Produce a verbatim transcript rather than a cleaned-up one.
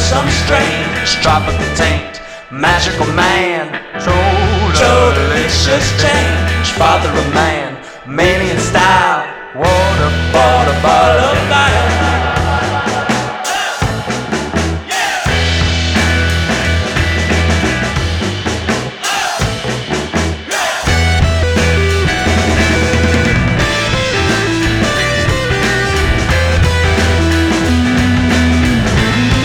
some strange tropical taint. Magical man, So so delicious change. Father of man, mania style. Water, Bought a bottle of